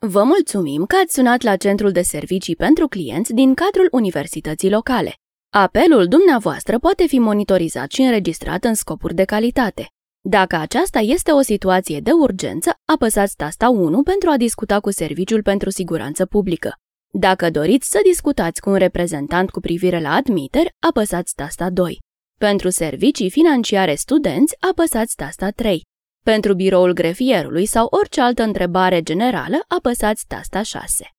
Vă mulțumim că ați sunat la Centrul de Servicii pentru Clienți din cadrul Universității Locale. Apelul dumneavoastră poate fi monitorizat și înregistrat în scopuri de calitate. Dacă aceasta este o situație de urgență, apăsați tasta 1 pentru a discuta cu Serviciul pentru Siguranță Publică. Dacă doriți să discutați cu un reprezentant cu privire la admiteri, apăsați tasta 2. Pentru servicii financiare studenți, apăsați tasta 3. Pentru biroul grefierului sau orice altă întrebare generală, apăsați tasta 6.